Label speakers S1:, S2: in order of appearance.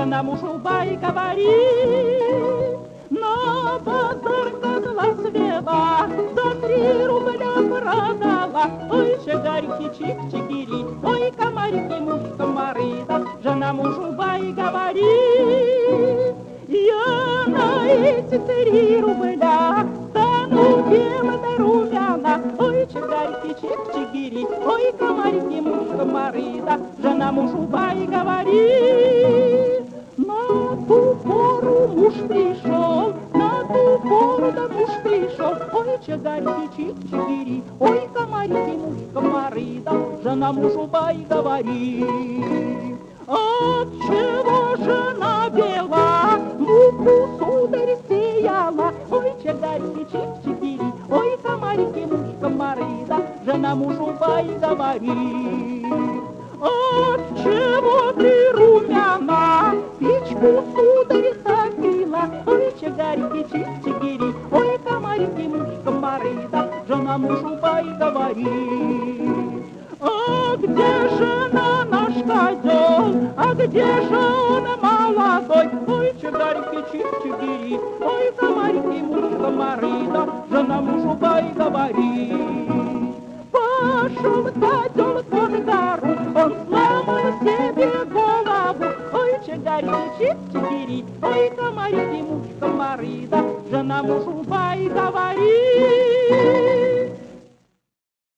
S1: жена мужу бай говорит. На базар козла свела, за 3 рубля продала. Ой, чагарики, чик-чикири, ой, комарики, муж, комары, да. Жена мужу бай говорит. Я на эти 3 рубля стану белым и румяна. Ой, чагарики, чик-чикири, ой, комарики, муж, комары, да. Жена мужу бай говорит. На ту пору муж пришел, на ту пору да муж пришел. Ой, чагарики, чик-чикири, ой, комарики, муж, комары, да. Жена мужу бай говорит. Отчего жена бела, муку, сударь, сеяла? Ой, чагарики, чик-чикири, ой, комарики, муж, комары, да. Жена мужу бай говорит. Отчего ты румяна, печку, сударь, топила? Ой, чагарики, чик-чикири, ой, комарики, муж, комары, да. Жена мужу бай говорит. А где жена наш козел, а где же он молодой? Ой, чагарики, чик-чикири, ой, комарики, муж, комары, да. Жена мужу бай говорит. Пошел козел под гору, он сломал себе голову. Ой, чагарики, чик-чикири, ой, комарики, муж, комары, да. Жена мужу бай говорит.